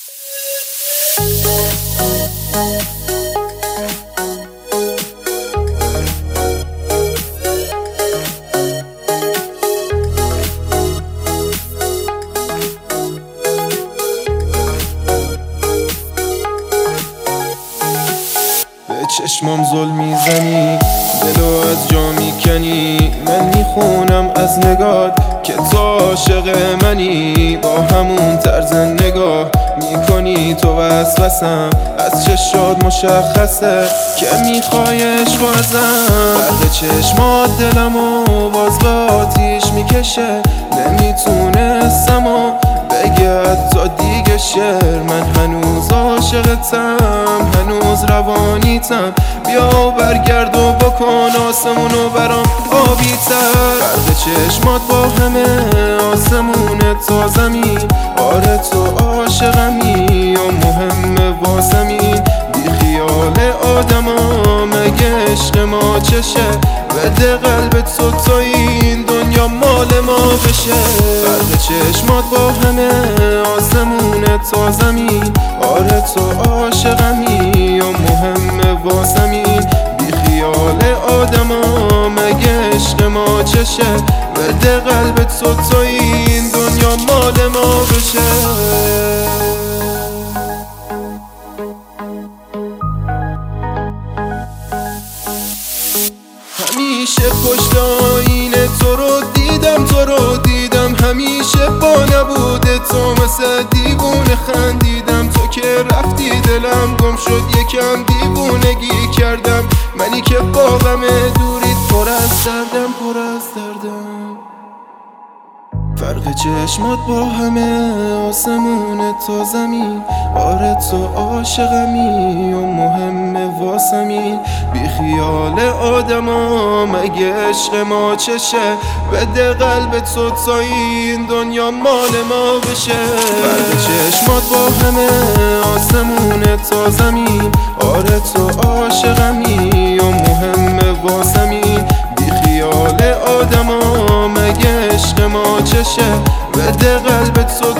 چشمام ظلم میزنی، دلو از جا میکنی. من میخونم از نگات که تو عاشق منی. با همون طرز نگاه میکنی تو وسوسم. از چشات مشخصه که میخوای عشق ازم. برق چشمات دلمو باز به آتیش میکشه. نمیتونستم و بگه تا دیگه شعر. من هنوز عاشقتم، هنوز روانیتم. بیا و برگرد و بکن آسمونو برام آبی تر. برق چشمات با همه آسمونه تا زمین. آره تو عاشقمی و مهمه واسمین. بی خیال آدما مگه عشق ما چشه؟ بده قلب تو این دنیا مال ما بشه. برق چشمات با همه آسمونه تا زمین. آره تو عاشقمی و مهمه واسمین. بی خیال آدما مگه عشق ما چشه؟ بده قلب تو این دنیا مال ما بشه. همیشه پشت آینه تو رو دیدم. همیشه با نبوده تو مثل دیوونه خندیدم. تو که رفتی دلم گم شد، یکم دیوونگی کردم. منی که با غم دوریت پر از دردم. فرق چشمات با همه آسمونه تا زمین. آره تو عاشقمی و مهمه واسمین. بی خیال آدما مگه عشق ما چشه؟ بده قلب تو تا این دنیا مال ما بشه. فرق چشمات با همه آسمونه تا زمین. آره تو عاشقمی و مهمه واسمین. بی خیال آدما مگه عشق ما چشه؟ بده قلب تو